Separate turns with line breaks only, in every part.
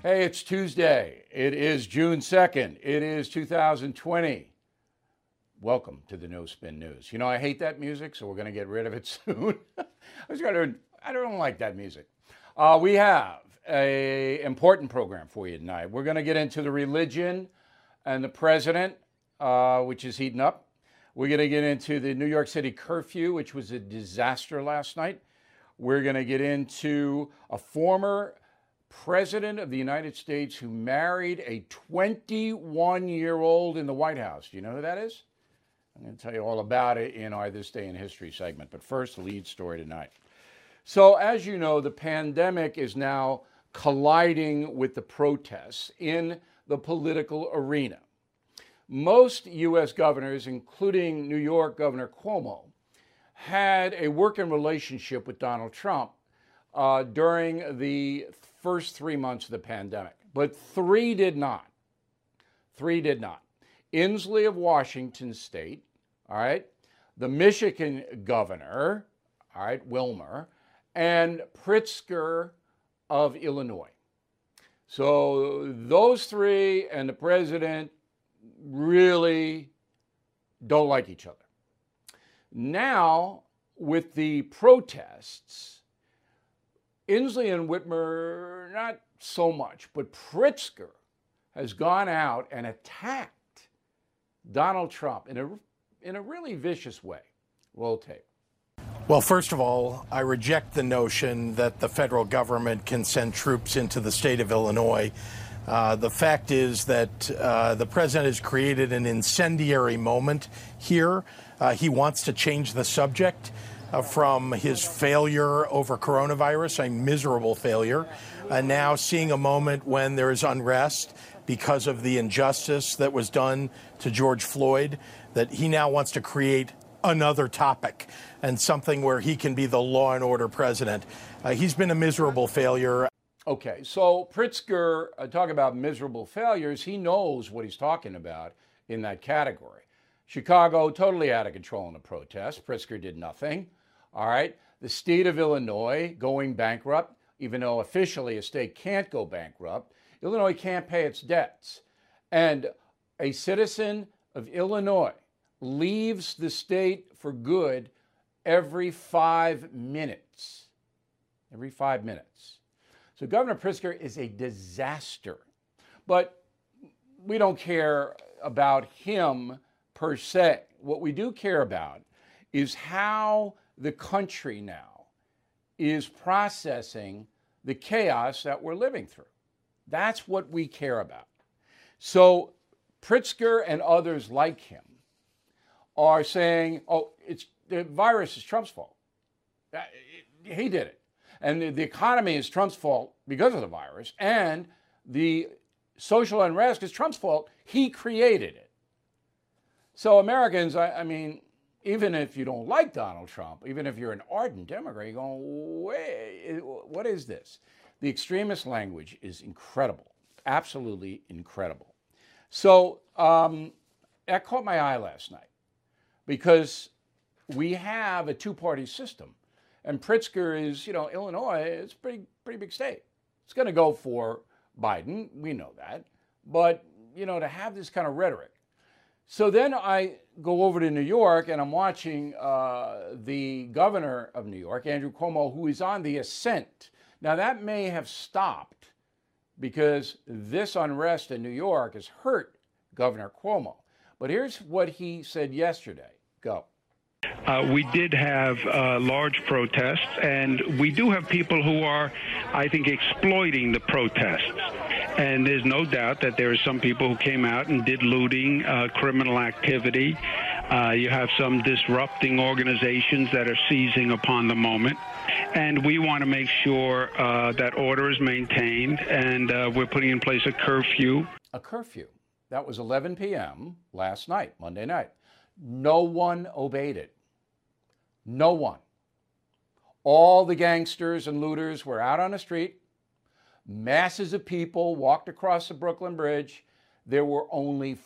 Hey, it's Tuesday. It is June 2nd. It is 2020. Welcome to the No Spin News. You know, I hate that music, so we're going to get rid of it soon. I don't like that music. We have an important program for you tonight. We're going to get into the religion and the president, which is heating up. We're going to get into the New York City curfew, which was a disaster last night. We're going to get into a former President of the United States who married a 21-year-old in the White House. Do you know who that is? I'm going to tell you all about it in our This Day in History segment. But first, the lead story tonight. So as you know, the pandemic is now colliding with the protests in the political arena. Most U.S. governors, including New York Governor Cuomo, had a working relationship with Donald Trump during the first 3 months of the pandemic, but three did not. Inslee of Washington State, all right, the Michigan governor, all right, Wilmer, and Pritzker of Illinois. So those three and the president really don't like each other. Now, with the protests, Inslee and Whitmer, not so much, but Pritzker has gone out and attacked Donald Trump in a really vicious way. Roll tape.
Well, first of all, I reject the notion that the federal government can send troops into the state of Illinois. The fact is that the president has created an incendiary moment here. He wants to change the subject from his failure over coronavirus, a miserable failure, and now seeing a moment when there is unrest because of the injustice that was done to George Floyd, that he now wants to create another topic and something where he can be the law and order president. He's been a miserable failure.
Okay, so Pritzker, talk about miserable failures, he knows what he's talking about in that category. Chicago, totally out of control in the protest. Pritzker did nothing. All right, the state of Illinois going bankrupt, even though officially a state can't go bankrupt. Illinois can't pay its debts. And a citizen of Illinois leaves the state for good every 5 minutes. Every 5 minutes. So Governor Pritzker is a disaster. But we don't care about him per se. What we do care about is how the country now is processing the chaos that we're living through. That's what we care about. So Pritzker and others like him are saying, oh, the virus is Trump's fault. He did it. And the economy is Trump's fault because of the virus. And the social unrest is Trump's fault. He created it. So Americans, I mean, even if you don't like Donald Trump, even if you're an ardent Democrat, you're going, wait, what is this? The extremist language is incredible, absolutely incredible. So that caught my eye last night because we have a two-party system. And Pritzker is, you know, Illinois, it's a pretty big state. It's going to go for Biden, we know that. But, you know, to have this kind of rhetoric. So then I go over to New York and I'm watching the governor of New York, Andrew Cuomo, who is on the ascent. Now that may have stopped because this unrest in New York has hurt Governor Cuomo. But here's what he said yesterday. Go.
We did have large protests, and we do have people who are, I think, exploiting the protests. And there's no doubt that there are some people who came out and did looting, criminal activity. You have some disrupting organizations that are seizing upon the moment. And we want to make sure that order is maintained, and we're putting in place a curfew.
A curfew. That was 11 p.m. last night, Monday night. No one obeyed it. No one. All the gangsters and looters were out on the street. Masses of people walked across the Brooklyn Bridge. There were only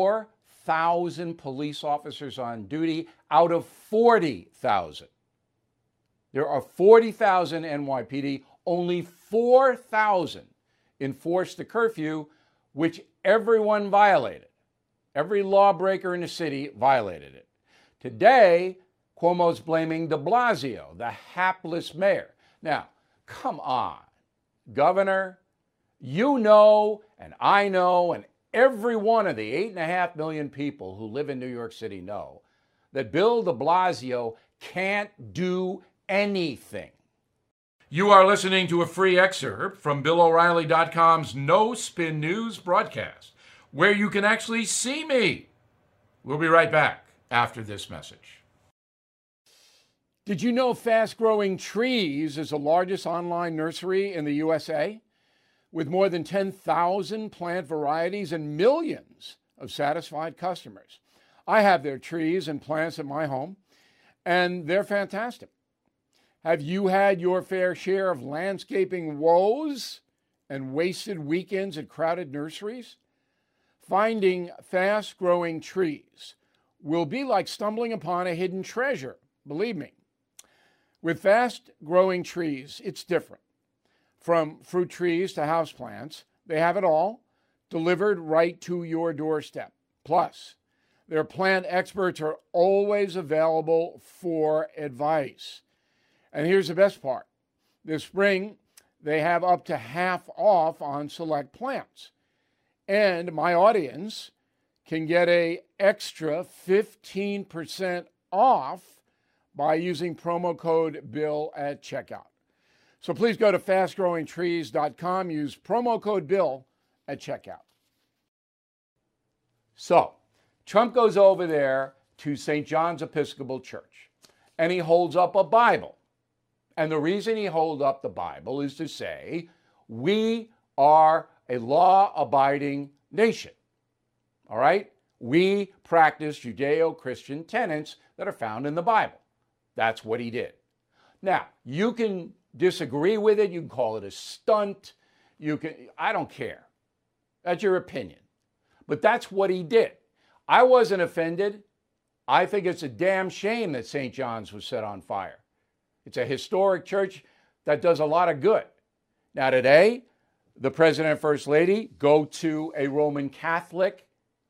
4,000 police officers on duty out of 40,000. There are 40,000 NYPD. Only 4,000 enforced the curfew, which everyone violated. Every lawbreaker in the city violated it. Today, Cuomo's blaming de Blasio, the hapless mayor. Now, come on, Governor, you know, and I know, and every one of the 8.5 million people who live in New York City know that Bill de Blasio can't do anything. You are listening to a free excerpt from BillO'Reilly.com's No Spin News broadcast, where you can actually see me. We'll be right back after this message. Did you know Fast Growing Trees is the largest online nursery in the USA? With more than 10,000 plant varieties and millions of satisfied customers. I have their trees and plants at my home, and they're fantastic. Have you had your fair share of landscaping woes and wasted weekends at crowded nurseries? Finding fast-growing trees will be like stumbling upon a hidden treasure, believe me. With fast-growing trees, it's different. From fruit trees to houseplants, they have it all delivered right to your doorstep. Plus, their plant experts are always available for advice. And here's the best part. This spring, they have up to half off on select plants. And my audience can get an extra 15% off by using promo code BILL at checkout. So please go to fastgrowingtrees.com, use promo code BILL at checkout. So, Trump goes over there to St. John's Episcopal Church, and he holds up a Bible. And the reason he holds up the Bible is to say, we are a law-abiding nation. All right? We practice Judeo-Christian tenets that are found in the Bible. That's what he did. Now, you can disagree with it. You can call it a stunt. I don't care. That's your opinion. But that's what he did. I wasn't offended. I think it's a damn shame that St. John's was set on fire. It's a historic church that does a lot of good. Now today, the President and First Lady go to a Roman Catholic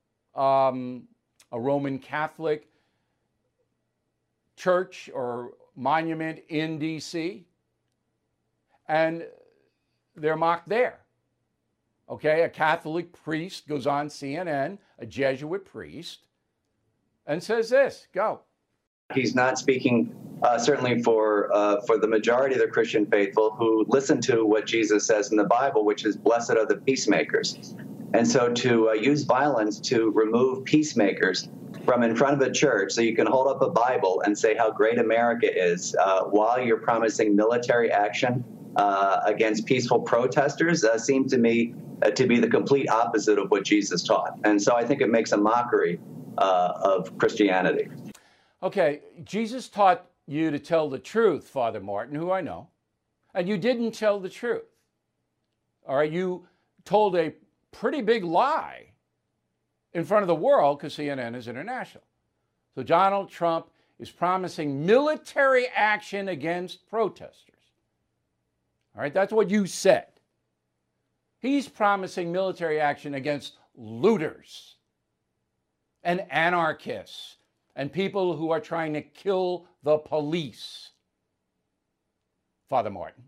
church or monument in D.C., and they're mocked there. Okay, a Catholic priest goes on CNN, a Jesuit priest, and says this, go.
He's not speaking certainly for the majority of the Christian faithful who listen to what Jesus says in the Bible, which is blessed are the peacemakers. And so to use violence to remove peacemakers from in front of a church so you can hold up a Bible and say how great America is while you're promising military action against peaceful protesters seems to me to be the complete opposite of what Jesus taught. And so I think it makes a mockery of Christianity.
Okay, Jesus taught you to tell the truth, Father Martin, who I know, and you didn't tell the truth. All right, you told a pretty big lie in front of the world because CNN is international. So Donald Trump is promising military action against protesters. All right, that's what you said. He's promising military action against looters and anarchists and people who are trying to kill the police. Father Martin.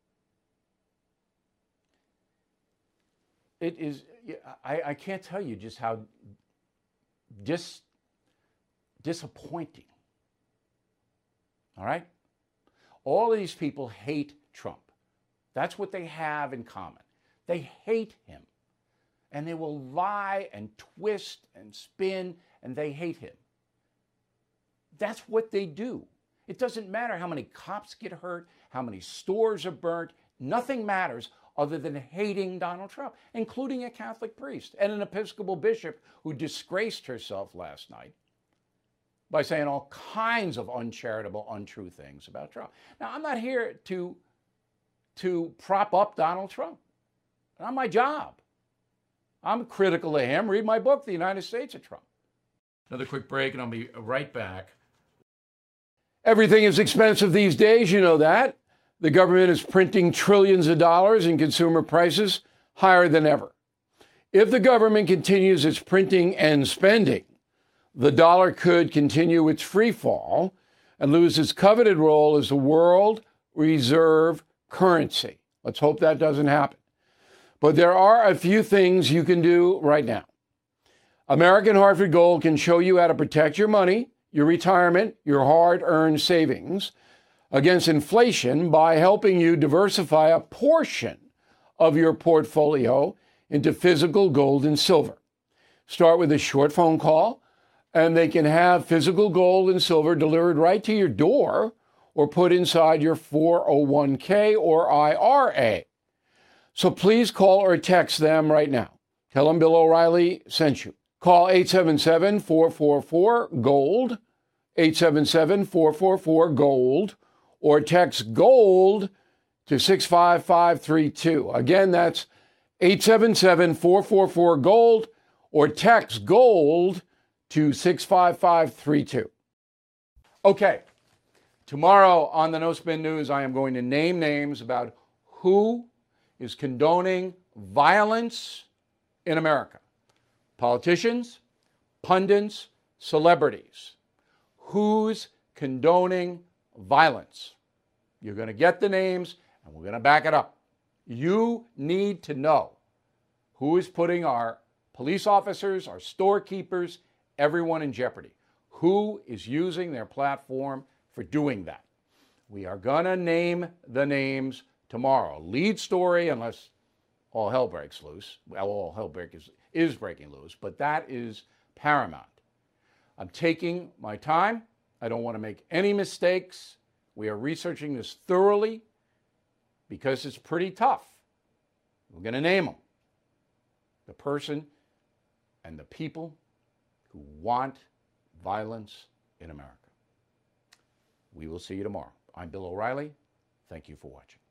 It is, I can't tell you just how disappointing. All right? All of these people hate Trump. That's what they have in common. They hate him. And they will lie and twist and spin, and they hate him. That's what they do. It doesn't matter how many cops get hurt, how many stores are burnt. Nothing matters other than hating Donald Trump, including a Catholic priest and an Episcopal bishop who disgraced herself last night by saying all kinds of uncharitable, untrue things about Trump. Now, I'm not here to prop up Donald Trump. Not my job. I'm critical of him. Read my book, The United States of Trump. Another quick break, and I'll be right back. Everything is expensive these days, you know that. The government is printing trillions of dollars and consumer prices higher than ever. If the government continues its printing and spending, the dollar could continue its free fall and lose its coveted role as the world reserve currency. Let's hope that doesn't happen. But there are a few things you can do right now. American Hartford Gold can show you how to protect your money, your retirement, your hard-earned savings against inflation by helping you diversify a portion of your portfolio into physical gold and silver. Start with a short phone call, and they can have physical gold and silver delivered right to your door or put inside your 401k or IRA. So please call or text them right now. Tell them Bill O'Reilly sent you. Call 877-444-GOLD, 877-444-GOLD, or text GOLD to 65532. Again, that's 877-444-GOLD, or text GOLD to 65532. Okay, tomorrow on the No Spin News, I am going to name names about who is condoning violence in America. Politicians, pundits, celebrities. Who's condoning violence? You're going to get the names, and we're going to back it up. You need to know who is putting our police officers, our storekeepers, everyone in jeopardy. Who is using their platform for doing that? We are going to name the names tomorrow. Lead story, unless all hell breaks loose. Well, all hell is breaking loose, but that is paramount. I'm taking my time. I don't want to make any mistakes. We are researching this thoroughly because it's pretty tough. We're going to name them. The person and the people who want violence in America. We will see you tomorrow. I'm Bill O'Reilly. Thank you for watching.